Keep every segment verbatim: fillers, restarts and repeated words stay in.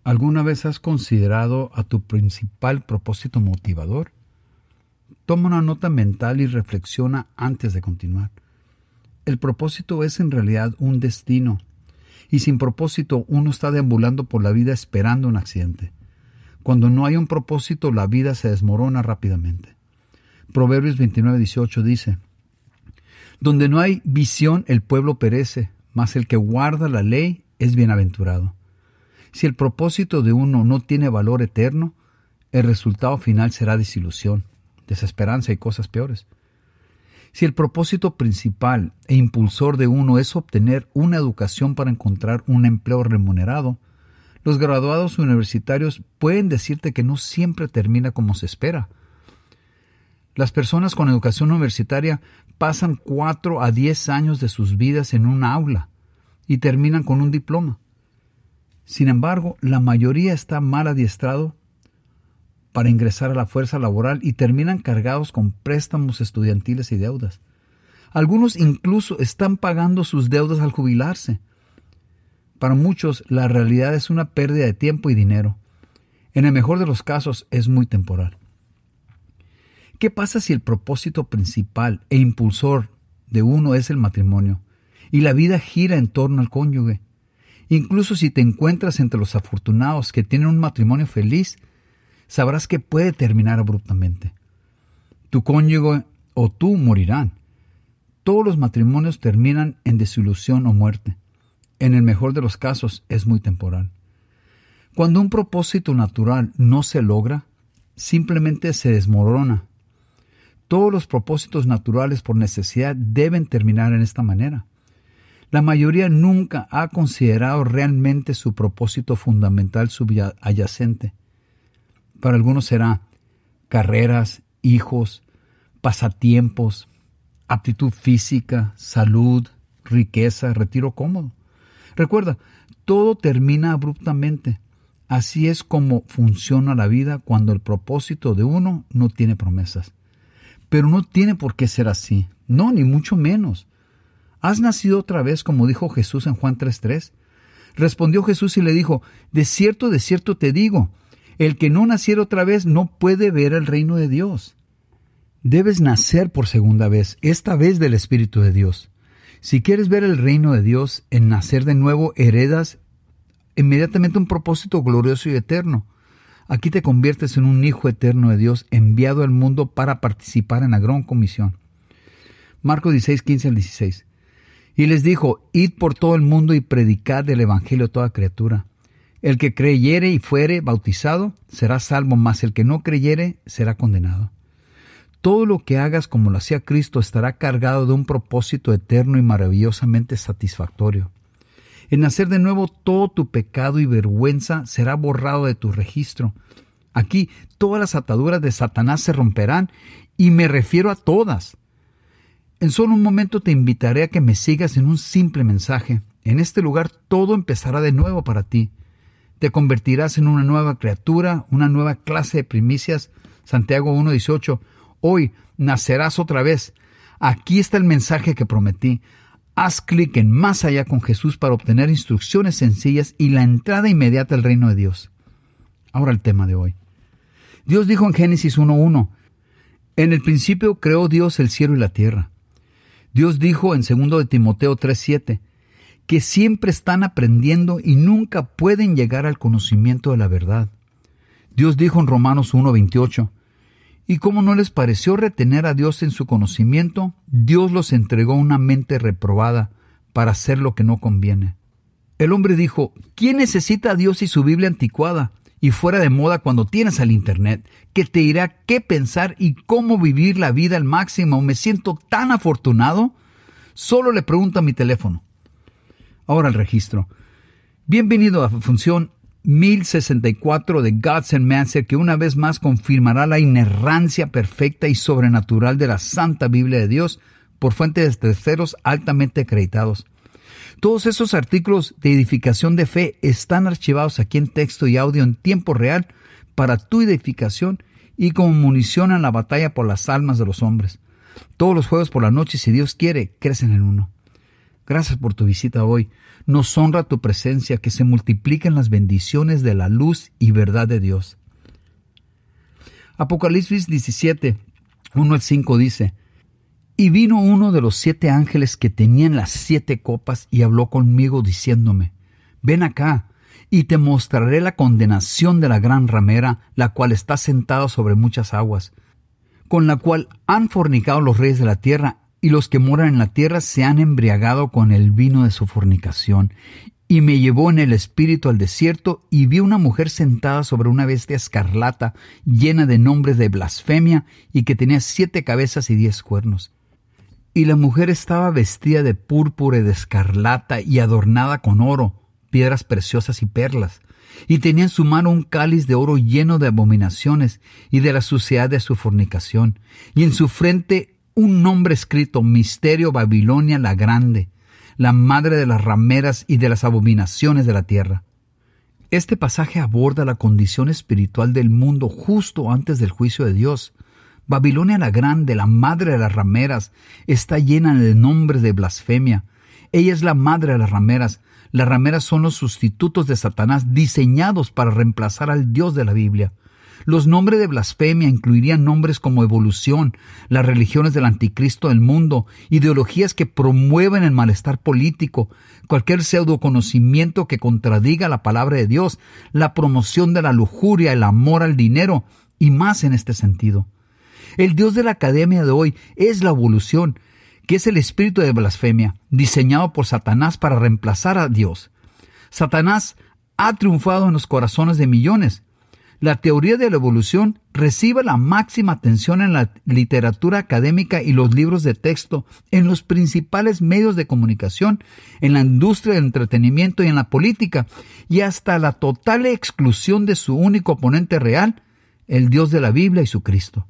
¿Alguna vez has considerado a tu principal propósito motivador? Toma una nota mental y reflexiona antes de continuar. El propósito es en realidad un destino, y sin propósito uno está deambulando por la vida esperando un accidente. Cuando no hay un propósito, la vida se desmorona rápidamente. Proverbios veintinueve dieciocho dice: Donde no hay visión, el pueblo perece, mas el que guarda la ley es bienaventurado. Si el propósito de uno no tiene valor eterno, el resultado final será desilusión, desesperanza y cosas peores. Si el propósito principal e impulsor de uno es obtener una educación para encontrar un empleo remunerado, los graduados universitarios pueden decirte que no siempre termina como se espera. Las personas con educación universitaria pasan cuatro a diez años de sus vidas en una aula y terminan con un diploma. Sin embargo, la mayoría está mal adiestrado para ingresar a la fuerza laboral y terminan cargados con préstamos estudiantiles y deudas. Algunos incluso están pagando sus deudas al jubilarse. Para muchos, la realidad es una pérdida de tiempo y dinero. En el mejor de los casos, es muy temporal. ¿Qué pasa si el propósito principal e impulsor de uno es el matrimonio y la vida gira en torno al cónyuge? Incluso si te encuentras entre los afortunados que tienen un matrimonio feliz, sabrás que puede terminar abruptamente. Tu cónyuge o tú morirán. Todos los matrimonios terminan en desilusión o muerte. En el mejor de los casos, es muy temporal. Cuando un propósito natural no se logra, simplemente se desmorona. Todos los propósitos naturales por necesidad deben terminar en esta manera. La mayoría nunca ha considerado realmente su propósito fundamental subyacente. Para algunos será carreras, hijos, pasatiempos, aptitud física, salud, riqueza, retiro cómodo. Recuerda, todo termina abruptamente. Así es como funciona la vida cuando el propósito de uno no tiene promesas. Pero no tiene por qué ser así. No, ni mucho menos. ¿Has nacido otra vez, como dijo Jesús en Juan tres tres? Respondió Jesús y le dijo: De cierto, de cierto te digo, el que no naciera otra vez no puede ver el reino de Dios. Debes nacer por segunda vez, esta vez del Espíritu de Dios. Si quieres ver el reino de Dios, en nacer de nuevo heredas inmediatamente un propósito glorioso y eterno. Aquí te conviertes en un hijo eterno de Dios, enviado al mundo para participar en la gran comisión. Marcos dieciséis, quince al dieciséis. Y les dijo: Id por todo el mundo y predicad el evangelio a toda criatura. El que creyere y fuere bautizado será salvo, mas el que no creyere será condenado. Todo lo que hagas como lo hacía Cristo estará cargado de un propósito eterno y maravillosamente satisfactorio. En nacer de nuevo, todo tu pecado y vergüenza será borrado de tu registro. Aquí todas las ataduras de Satanás se romperán, y me refiero a todas. En solo un momento te invitaré a que me sigas en un simple mensaje. En este lugar todo empezará de nuevo para ti. Te convertirás en una nueva criatura, una nueva clase de primicias. Santiago uno dieciocho. Hoy nacerás otra vez. Aquí está el mensaje que prometí. Haz clic en Más Allá con Jesús para obtener instrucciones sencillas y la entrada inmediata al reino de Dios. Ahora el tema de hoy. Dios dijo en Génesis uno uno: En el principio creó Dios el cielo y la tierra. Dios dijo en segundo de Timoteo tres siete que siempre están aprendiendo y nunca pueden llegar al conocimiento de la verdad. Dios dijo en Romanos uno veintiocho: Y como no les pareció retener a Dios en su conocimiento, Dios los entregó una mente reprobada para hacer lo que no conviene. El hombre dijo: ¿Quién necesita a Dios y su Biblia anticuada y fuera de moda cuando tienes al Internet, que te dirá qué pensar y cómo vivir la vida al máximo? Me siento tan afortunado. Solo le pregunto a mi teléfono. Ahora el registro. Bienvenido a función mil sesenta y cuatro de God's and Man's, que una vez más confirmará la inerrancia perfecta y sobrenatural de la Santa Biblia de Dios por fuentes de terceros altamente acreditados. Todos esos artículos de edificación de fe están archivados aquí en texto y audio en tiempo real para tu edificación y como munición en la batalla por las almas de los hombres. Todos los jueves por la noche, si Dios quiere, crecen en uno. Gracias por tu visita hoy. Nos honra tu presencia, que se multipliquen las bendiciones de la luz y verdad de Dios. Apocalipsis diecisiete, uno al cinco dice: Y vino uno de los siete ángeles que tenían las siete copas y habló conmigo diciéndome: Ven acá, y te mostraré la condenación de la gran ramera, la cual está sentada sobre muchas aguas, con la cual han fornicado los reyes de la tierra, y los que moran en la tierra se han embriagado con el vino de su fornicación. Y me llevó en el espíritu al desierto, y vi una mujer sentada sobre una bestia escarlata, llena de nombres de blasfemia, y que tenía siete cabezas y diez cuernos. Y la mujer estaba vestida de púrpura y de escarlata, y adornada con oro, piedras preciosas y perlas, y tenía en su mano un cáliz de oro lleno de abominaciones y de la suciedad de su fornicación, y en su frente un nombre escrito: Misterio Babilonia la Grande, la madre de las rameras y de las abominaciones de la tierra. Este pasaje aborda la condición espiritual del mundo justo antes del juicio de Dios. Babilonia la Grande, la madre de las rameras, está llena de nombres de blasfemia. Ella es la madre de las rameras. Las rameras son los sustitutos de Satanás diseñados para reemplazar al Dios de la Biblia. Los nombres de blasfemia incluirían nombres como evolución, las religiones del anticristo del mundo, ideologías que promueven el malestar político, cualquier pseudoconocimiento que contradiga la palabra de Dios, la promoción de la lujuria, el amor al dinero y más en este sentido. El Dios de la academia de hoy es la evolución, que es el espíritu de blasfemia, diseñado por Satanás para reemplazar a Dios. Satanás ha triunfado en los corazones de millones. La teoría de la evolución recibe la máxima atención en la literatura académica y los libros de texto, en los principales medios de comunicación, en la industria del entretenimiento y en la política, y hasta la total exclusión de su único oponente real, el Dios de la Biblia y su Cristo.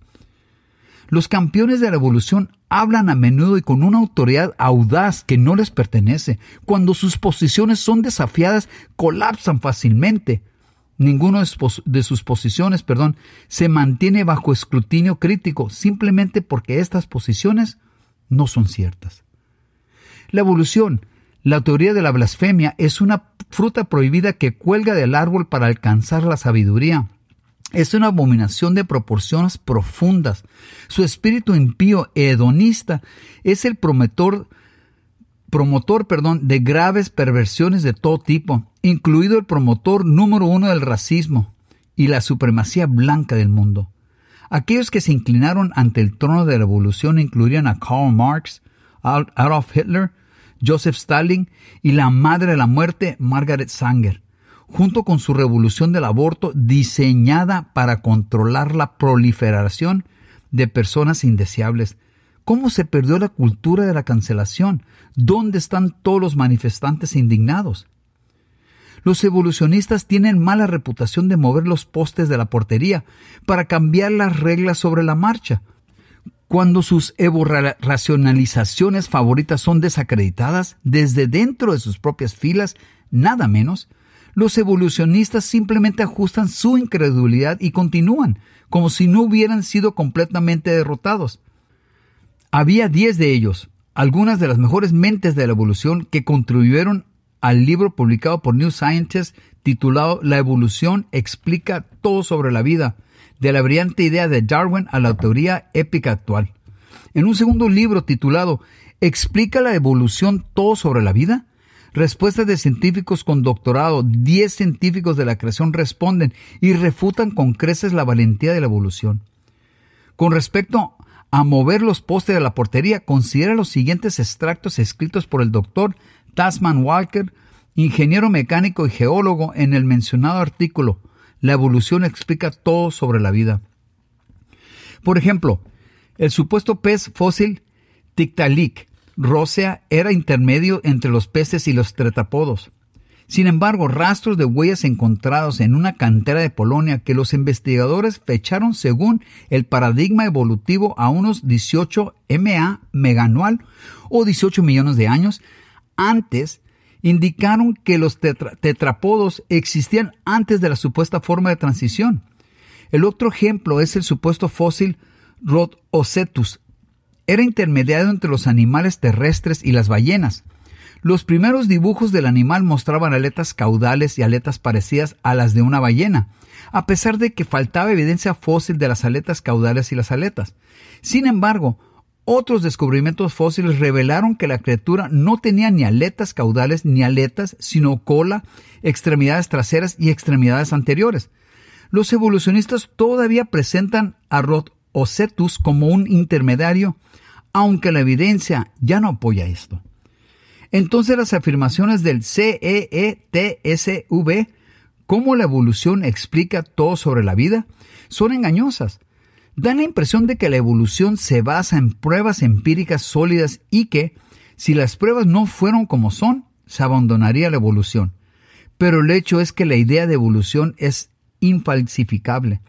Los campeones de la evolución hablan a menudo y con una autoridad audaz que no les pertenece. Cuando sus posiciones son desafiadas, colapsan fácilmente. Ninguno de sus posiciones, perdón, se mantiene bajo escrutinio crítico, simplemente porque estas posiciones no son ciertas. La evolución, la teoría de la blasfemia, es una fruta prohibida que cuelga del árbol para alcanzar la sabiduría. Es una abominación de proporciones profundas. Su espíritu impío e hedonista es el promotor, promotor perdón, de graves perversiones de todo tipo, incluido el promotor número uno del racismo y la supremacía blanca del mundo. Aquellos que se inclinaron ante el trono de la evolución incluirían a Karl Marx, Adolf Hitler, Joseph Stalin y la madre de la muerte, Margaret Sanger, junto con su revolución del aborto diseñada para controlar la proliferación de personas indeseables. ¿Cómo se perdió la cultura de la cancelación? ¿Dónde están todos los manifestantes indignados? Los evolucionistas tienen mala reputación de mover los postes de la portería para cambiar las reglas sobre la marcha. Cuando sus evo-racionalizaciones favoritas son desacreditadas desde dentro de sus propias filas, nada menos, los evolucionistas simplemente ajustan su incredulidad y continúan, como si no hubieran sido completamente derrotados. Había diez de ellos, algunas de las mejores mentes de la evolución, que contribuyeron al libro publicado por New Scientist titulado La evolución explica todo sobre la vida, de la brillante idea de Darwin a la teoría épica actual. En un segundo libro titulado ¿Explica la evolución todo sobre la vida? Respuestas de científicos con doctorado, diez científicos de la creación responden y refutan con creces la valentía de la evolución. Con respecto a mover los postes de la portería, considera los siguientes extractos escritos por el doctor Tasman Walker, ingeniero mecánico y geólogo, en el mencionado artículo. La evolución explica todo sobre la vida. Por ejemplo, el supuesto pez fósil Tiktaalik rósea era intermedio entre los peces y los tetrapodos. Sin embargo, rastros de huellas encontrados en una cantera de Polonia que los investigadores fecharon según el paradigma evolutivo a unos dieciocho ma meganual o dieciocho millones de años antes, indicaron que los tetra- tetrapodos existían antes de la supuesta forma de transición. El otro ejemplo es el supuesto fósil Rhodoccetus. Era intermediario entre los animales terrestres y las ballenas. Los primeros dibujos del animal mostraban aletas caudales y aletas parecidas a las de una ballena, a pesar de que faltaba evidencia fósil de las aletas caudales y las aletas. Sin embargo, otros descubrimientos fósiles revelaron que la criatura no tenía ni aletas caudales ni aletas, sino cola, extremidades traseras y extremidades anteriores. Los evolucionistas todavía presentan a Rhodoccetus como un intermediario, aunque la evidencia ya no apoya esto. Entonces las afirmaciones del C E E T S V, cómo la evolución explica todo sobre la vida, son engañosas. Dan la impresión de que la evolución se basa en pruebas empíricas sólidas y que, si las pruebas no fueron como son, se abandonaría la evolución. Pero el hecho es que la idea de evolución es infalsificable.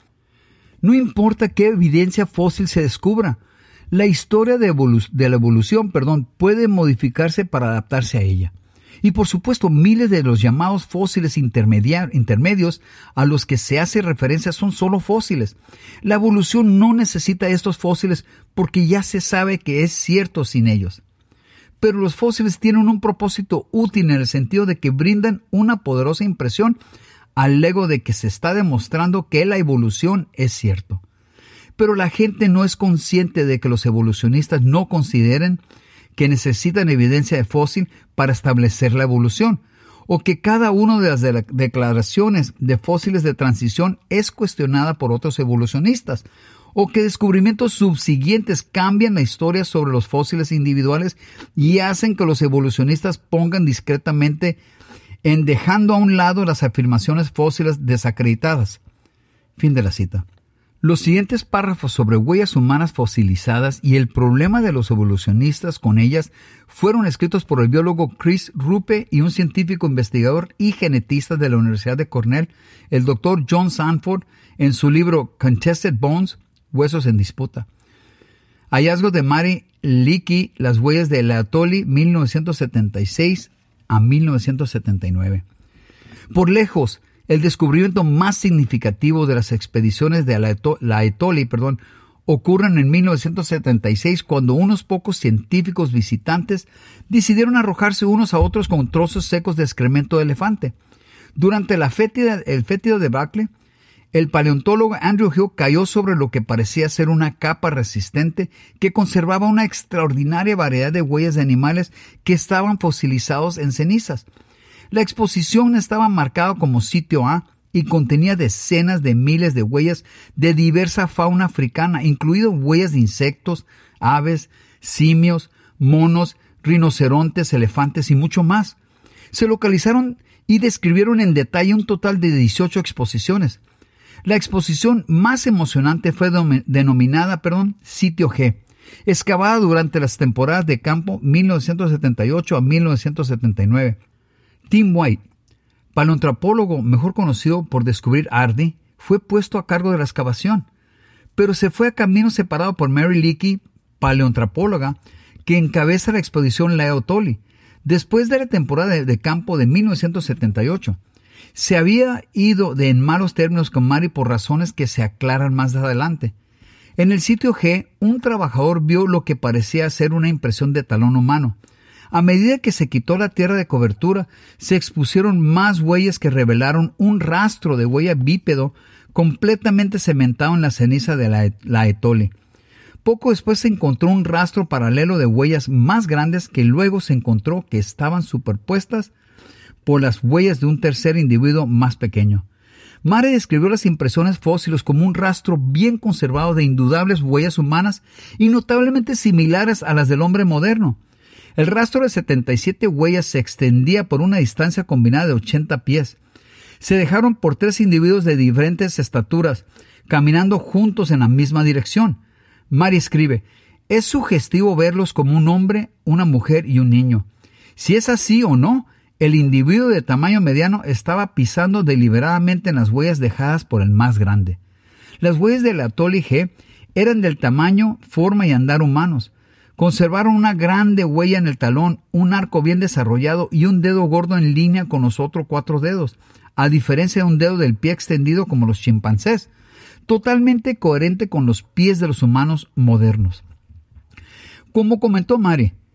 No importa qué evidencia fósil se descubra, la historia de, evolu- de la evolución perdón, puede modificarse para adaptarse a ella. Y por supuesto, miles de los llamados fósiles intermedia- intermedios a los que se hace referencia son solo fósiles. La evolución no necesita estos fósiles porque ya se sabe que es cierto sin ellos. Pero los fósiles tienen un propósito útil en el sentido de que brindan una poderosa impresión al ego de que se está demostrando que la evolución es cierto. Pero la gente no es consciente de que los evolucionistas no consideren que necesitan evidencia de fósil para establecer la evolución, o que cada una de las de la declaraciones de fósiles de transición es cuestionada por otros evolucionistas, o que descubrimientos subsiguientes cambian la historia sobre los fósiles individuales y hacen que los evolucionistas pongan discretamente en dejando a un lado las afirmaciones fósiles desacreditadas. Fin de la cita. Los siguientes párrafos sobre huellas humanas fosilizadas y el problema de los evolucionistas con ellas fueron escritos por el biólogo Chris Ruppe y un científico investigador y genetista de la Universidad de Cornell, el doctor John Sanford, en su libro Contested Bones, Huesos en Disputa. Hallazgos de Mary Leakey, las huellas de Laetoli, mil novecientos setenta y seis a mil novecientos setenta y nueve. Por lejos, el descubrimiento más significativo de las expediciones de Laetoli, perdón, ocurren en mil novecientos setenta y seis cuando unos pocos científicos visitantes decidieron arrojarse unos a otros con trozos secos de excremento de elefante. Durante la fétida, el fétido debacle, el paleontólogo Andrew Hill cayó sobre lo que parecía ser una capa resistente que conservaba una extraordinaria variedad de huellas de animales que estaban fosilizados en cenizas. La exposición estaba marcada como sitio A y contenía decenas de miles de huellas de diversa fauna africana, incluidas huellas de insectos, aves, simios, monos, rinocerontes, elefantes y mucho más. Se localizaron y describieron en detalle un total de dieciocho exposiciones. La exposición más emocionante fue denominada, perdón, Sitio G, excavada durante las temporadas de campo mil novecientos setenta y ocho a mil novecientos setenta y nueve. Tim White, paleoantropólogo mejor conocido por descubrir Ardi, fue puesto a cargo de la excavación, pero se fue a camino separado por Mary Leakey, paleoantropóloga, que encabeza la expedición Laetoli, después de la temporada de, de campo de mil novecientos setenta y ocho. Se había ido de en malos términos con Mary por razones que se aclaran más adelante. En el sitio G, un trabajador vio lo que parecía ser una impresión de talón humano. A medida que se quitó la tierra de cobertura, se expusieron más huellas que revelaron un rastro de huella bípedo completamente cementado en la ceniza de la Laetoli. Poco después se encontró un rastro paralelo de huellas más grandes que luego se encontró que estaban superpuestas por las huellas de un tercer individuo más pequeño. Mary describió las impresiones fósiles como un rastro bien conservado de indudables huellas humanas y notablemente similares a las del hombre moderno. El rastro de setenta y siete huellas se extendía por una distancia combinada de ochenta pies. Se dejaron por tres individuos de diferentes estaturas, caminando juntos en la misma dirección. Mary escribe, es sugestivo verlos como un hombre, una mujer y un niño. Si es así o no, el individuo de tamaño mediano estaba pisando deliberadamente en las huellas dejadas por el más grande. Las huellas de Laetoli G eran del tamaño, forma y andar humanos. Conservaron una grande huella en el talón, un arco bien desarrollado y un dedo gordo en línea con los otros cuatro dedos, a diferencia de un dedo del pie extendido como los chimpancés, totalmente coherente con los pies de los humanos modernos. Como comentó Mary,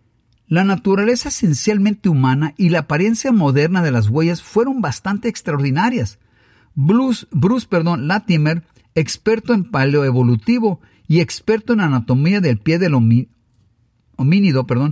La naturaleza esencialmente humana y la apariencia moderna de las huellas fueron bastante extraordinarias. Bruce, Bruce perdón, Latimer, experto en paleoevolutivo y experto en anatomía del pie del homi, homínido, perdón,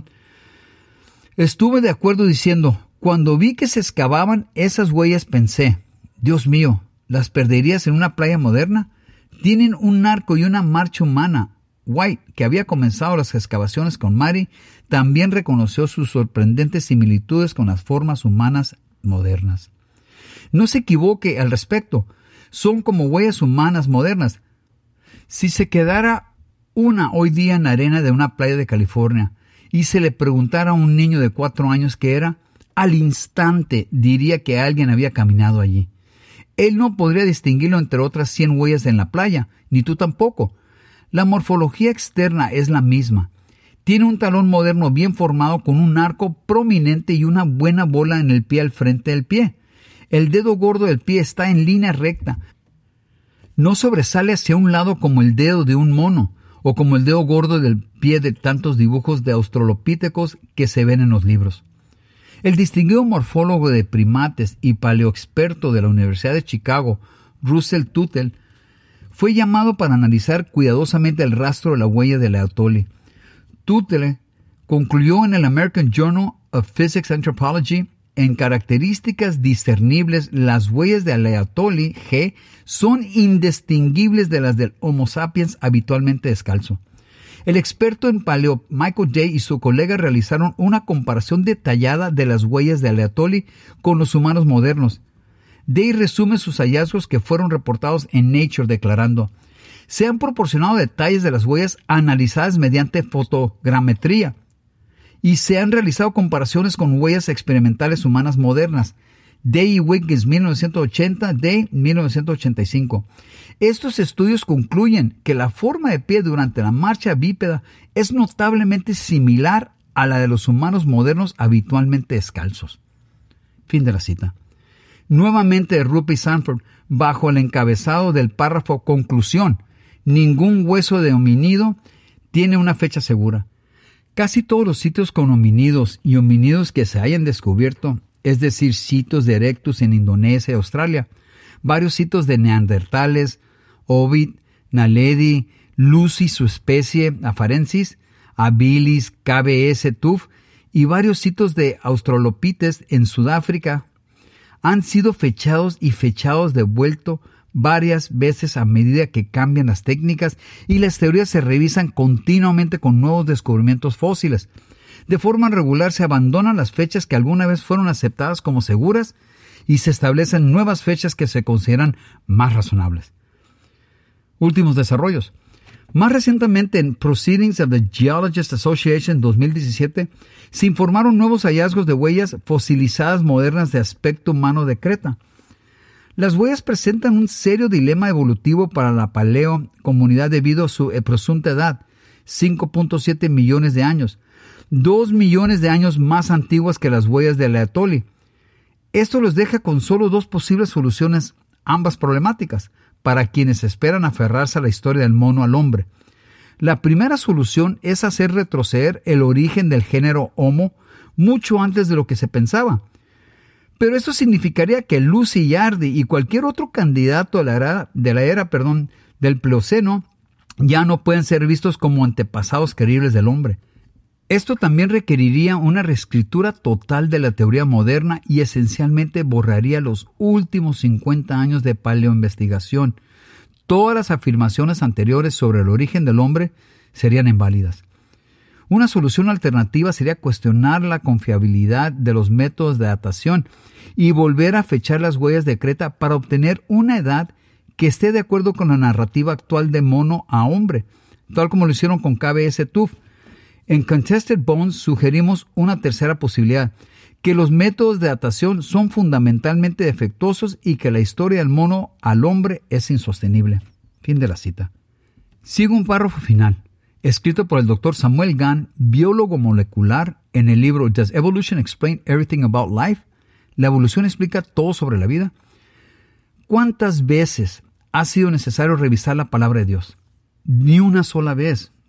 estuve de acuerdo diciendo, cuando vi que se excavaban esas huellas pensé, Dios mío, ¿las perderías en una playa moderna? Tienen un arco y una marcha humana. White, que había comenzado las excavaciones con Mary, también reconoció sus sorprendentes similitudes con las formas humanas modernas. No se equivoque al respecto, son como huellas humanas modernas. Si se quedara una hoy día en la arena de una playa de California y se le preguntara a un niño de cuatro años qué era, al instante diría que alguien había caminado allí. Él no podría distinguirlo entre otras cien huellas en la playa, ni tú tampoco. La morfología externa es la misma. Tiene un talón moderno bien formado con un arco prominente y una buena bola en el pie al frente del pie. El dedo gordo del pie está en línea recta. No sobresale hacia un lado como el dedo de un mono o como el dedo gordo del pie de tantos dibujos de australopithecus que se ven en los libros. El distinguido morfólogo de primates y paleoexperto de la Universidad de Chicago, Russell Tuttle, fue llamado para analizar cuidadosamente el rastro de la huella de Laetoli. Tuttle concluyó en el American Journal of Physics Anthropology, en características discernibles, las huellas de Laetoli G son indistinguibles de las del Homo sapiens habitualmente descalzo. El experto en paleo Michael Day y su colega realizaron una comparación detallada de las huellas de Laetoli con los humanos modernos. Day resume sus hallazgos que fueron reportados en Nature declarando: se han proporcionado detalles de las huellas analizadas mediante fotogrametría y se han realizado comparaciones con huellas experimentales humanas modernas. Day y Wiggins, mil novecientos ochenta, Day, mil novecientos ochenta y cinco. Estos estudios concluyen que la forma de pie durante la marcha bípeda es notablemente similar a la de los humanos modernos habitualmente descalzos. Fin de la cita. Nuevamente de Rupp y Sanford, bajo el encabezado del párrafo conclusión, ningún hueso de homínido tiene una fecha segura. Casi todos los sitios con homínidos y homínidos que se hayan descubierto, es decir, sitios de Erectus en Indonesia y Australia, varios sitios de neandertales, Ovid, Naledi, Lucy, su especie, Afarensis, Habilis, K B S, Tuf, y varios sitios de Australopithecus en Sudáfrica, han sido fechados y fechados de vuelto varias veces a medida que cambian las técnicas y las teorías se revisan continuamente con nuevos descubrimientos fósiles. De forma regular se abandonan las fechas que alguna vez fueron aceptadas como seguras y se establecen nuevas fechas que se consideran más razonables. Últimos desarrollos. Más recientemente, en Proceedings of the Geologists Association dos mil diecisiete, se informaron nuevos hallazgos de huellas fosilizadas modernas de aspecto humano de Creta. Las huellas presentan un serio dilema evolutivo para la paleo comunidad debido a su presunta edad, cinco punto siete millones de años, dos millones de años más antiguas que las huellas de Laetoli. Esto los deja con solo dos posibles soluciones, ambas problemáticas, para quienes esperan aferrarse a la historia del mono al hombre. La primera solución es hacer retroceder el origen del género Homo mucho antes de lo que se pensaba. Pero eso significaría que Lucy Yardi y cualquier otro candidato de la era, de la era perdón, del Plioceno ya no pueden ser vistos como antepasados creíbles del hombre. Esto también requeriría una reescritura total de la teoría moderna y esencialmente borraría los últimos cincuenta años de paleoinvestigación. Todas las afirmaciones anteriores sobre el origen del hombre serían inválidas. Una solución alternativa sería cuestionar la confiabilidad de los métodos de datación y volver a fechar las huellas de Creta para obtener una edad que esté de acuerdo con la narrativa actual de mono a hombre, tal como lo hicieron con K B S Tuf. En Contested Bones sugerimos una tercera posibilidad, que los métodos de datación son fundamentalmente defectuosos y que la historia del mono al hombre es insostenible. Fin de la cita. Sigue un párrafo final, escrito por el doctor Samuel Gahn, biólogo molecular, en el libro Does Evolution Explain Everything About Life? ¿La evolución explica todo sobre la vida? ¿Cuántas veces ha sido necesario revisar la palabra de Dios? Ni una sola vez.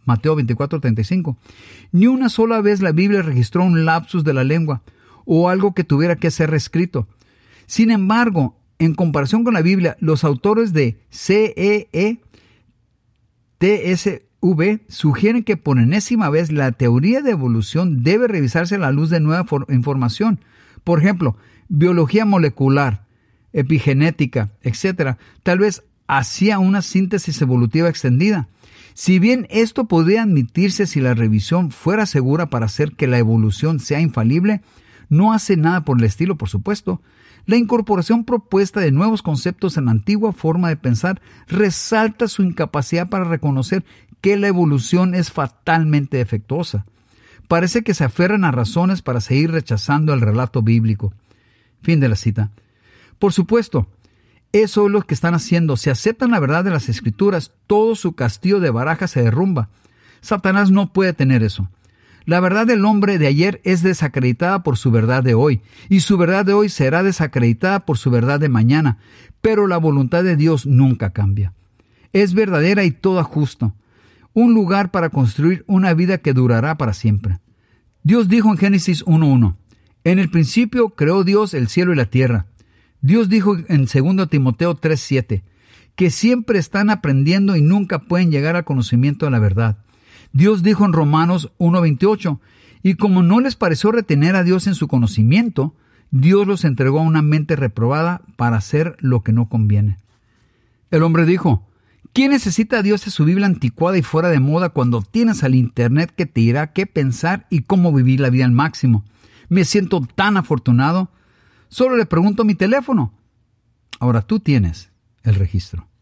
Mateo veinticuatro, treinta y cinco. Ni una sola vez la Biblia registró un lapsus de la lengua o algo que tuviera que ser reescrito. Sin embargo, en comparación con la Biblia, los autores de C E E T S V sugieren que por enésima vez la teoría de evolución debe revisarse a la luz de nueva for- información. Por ejemplo, biología molecular, epigenética, etcétera, tal vez hacía una síntesis evolutiva extendida. Si bien esto podría admitirse si la revisión fuera segura para hacer que la evolución sea infalible, no hace nada por el estilo, por supuesto. La incorporación propuesta de nuevos conceptos en la antigua forma de pensar resalta su incapacidad para reconocer que la evolución es fatalmente defectuosa. Parece que se aferran a razones para seguir rechazando el relato bíblico. Fin de la cita. Por supuesto, eso es lo que están haciendo. Si aceptan la verdad de las Escrituras, todo su castillo de barajas se derrumba. Satanás no puede tener eso. La verdad del hombre de ayer es desacreditada por su verdad de hoy, y su verdad de hoy será desacreditada por su verdad de mañana, pero la voluntad de Dios nunca cambia. Es verdadera y toda justa, un lugar para construir una vida que durará para siempre. Dios dijo en Génesis uno uno, en el principio creó Dios el cielo y la tierra. Dios dijo en segundo Timoteo tres siete, que siempre están aprendiendo y nunca pueden llegar al conocimiento de la verdad. Dios dijo en Romanos uno veintiocho, y como no les pareció retener a Dios en su conocimiento, Dios los entregó a una mente reprobada para hacer lo que no conviene. El hombre dijo, ¿quién necesita a Dios de su Biblia anticuada y fuera de moda cuando tienes al Internet que te dirá qué pensar y cómo vivir la vida al máximo? Me siento tan afortunado. Solo le pregunto a mi teléfono. Ahora tú tienes el registro.